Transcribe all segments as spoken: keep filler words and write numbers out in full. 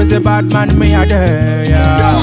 is a bad man, me a there, yeah.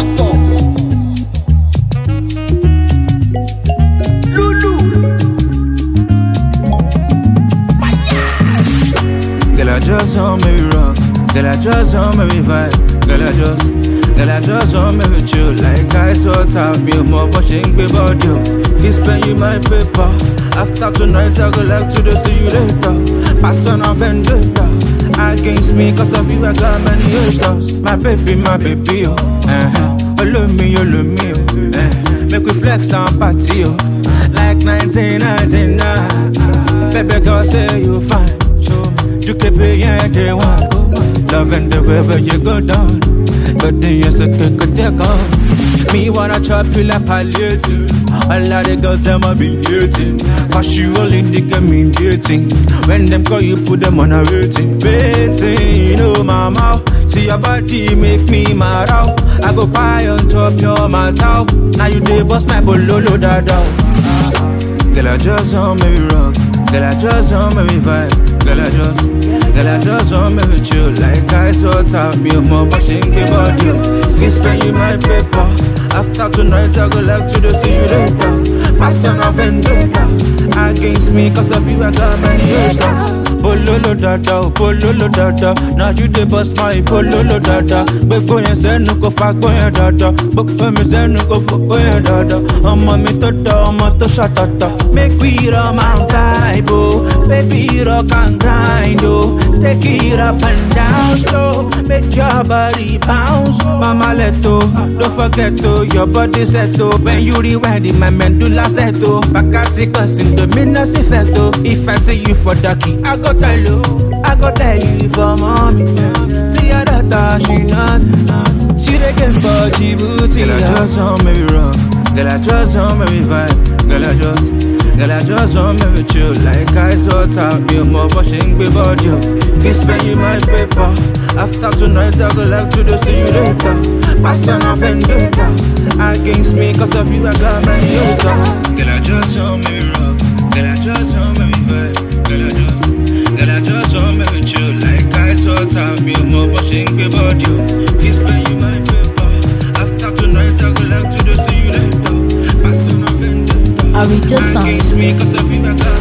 Girl, I just want me rock. Girl, I just want me vibe. Girl, I just, girl, I just want me chill. Like I sort out me more pushing about you. If you spend you my paper, after tonight I go like to the see you later. Pass on a vendetta against me, cause of you I got many haters. My baby, my baby, oh, uh-huh. Oh, love me, you love me, oh, uh-huh. Make we flex and party, oh, like nineteen ninety-nine. Baby girl say you fine. You keep it, yeah, they want love and the way where you go down. But then you say, could take off. Me wanna chop you like palliative. All of the girls, them have been dating. Cause you only nigga mean dating. When them call you, put them on a waiting. Waiting, oh mama. See your body make me mad out. I go pie on top your matter. Now you dey bust my bololo dada. Girl, I just want me rock. Girl, I just want me vibe. Girl, I just, girl, I just want me with you. Like I sort out me more pushing about you. If you spend you my paper, after tonight I go like to the see you later. Pass on a vendetta against me, cause of you I got many haters. Pololo dada, pololo dada. Now you dey bust my pololo dada. Gbogbo yẹn sẹ́nu kò fagbó yẹn dada. Gbogbo mi sẹ́nu kò fògbó yẹn dada. Ọmọ mi tó dá, ọmọ tó ṣàtàtà. Make we run and vibe, oh. Baby rock and grind, oh. Take it up and down slow. Make your body bounce. Mama leto, don't forget to your body set, oh. When you rewind it, my medulla set, oh. Bakasi cause in the minus effect, oh. If I see you for ducky, I go tell you, I go tell you for mommy. See your daughter, she not, she the game for Djibouti. Girl, I just want me rock. Girl, I just want me vibe. Girl, I just, girl, I just want me with you. Like I sort out you more pushing about you. If you spend you my paper, after tonight I go like to the see you later. Pass on a vendetta against me, cause of you I got many haters. Girl, I just want me rock. Girl, I just want me vibe. Girl, I just, girl, I just want me with you. Like I sort out you more pushing about you. If you spend you my paper, after tonight I go like to the see you later. Pass on a vendetta Arita Sound. against me, cause of you I got